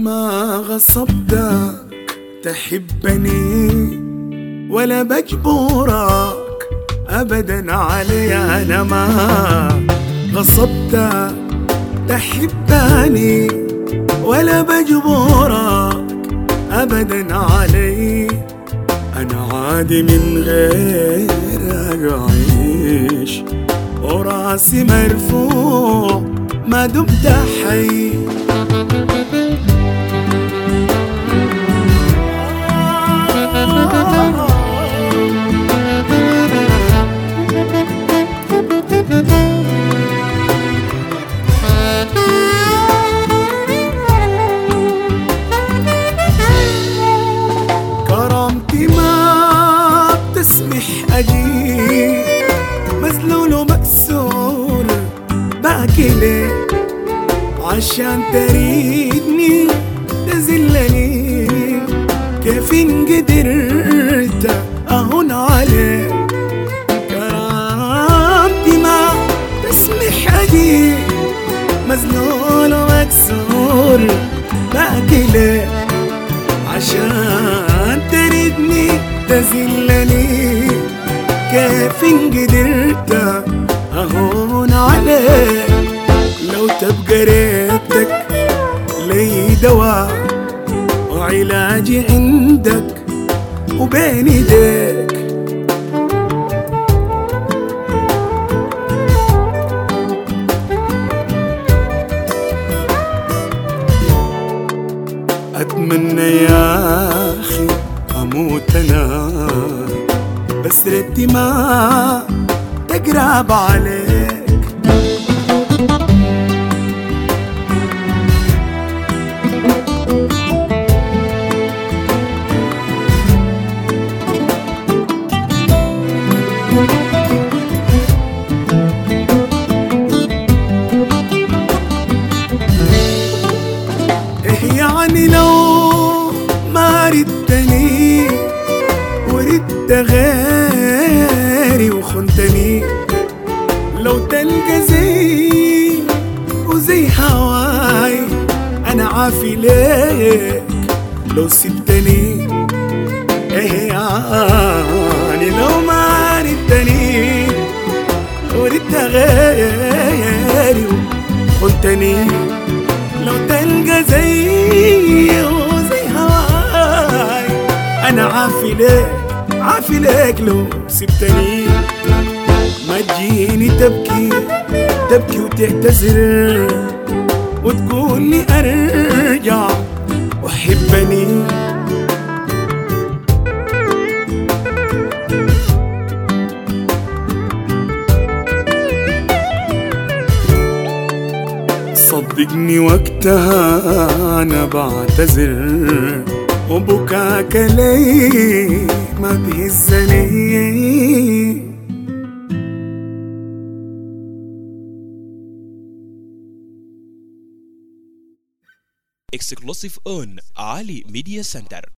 ما غصبتك تحبني ولا بجبرك أبدا علي، أنا ما غصبتك تحبني ولا بجبرك أبدا علي. أنا عادي من غيرك أعيش وراسي مرفوع ما دمت حي. كرامتي ما بتسمح أجي مذلول ومكسور باكي ليه عشان تريدني تذلني. كيف إن قدرت أهون عليك؟ كرامتي ما تسمح أجي مذلول ومكسور باكي ليه عشان تريدني تذلني. كيف إن قدرت أهون عليك؟ لو تبقى ريبتك لي دواء وعلاجي عندك وبين ايديك. أتمنى يا أخي أموت أنا بس ردي ما تقرب عليك. إيه يعني لو ما ردتني وردت غيري وخنتني؟ لو تلقى زي وزي هواي أنا عافي ليك لو سبتني. إيه يعني لو ما ردتني وردت غيري وخنتني؟ لو تلقى زي وزي هواي أنا عافي ليك لو سبتني. ما تجيني تبكي وتعتذر وتقول لي أرجع وحبني. صدقني وقتها أنا بعتذر وبكاك لي ما بيهزني. Exclusive on Ali Media Center.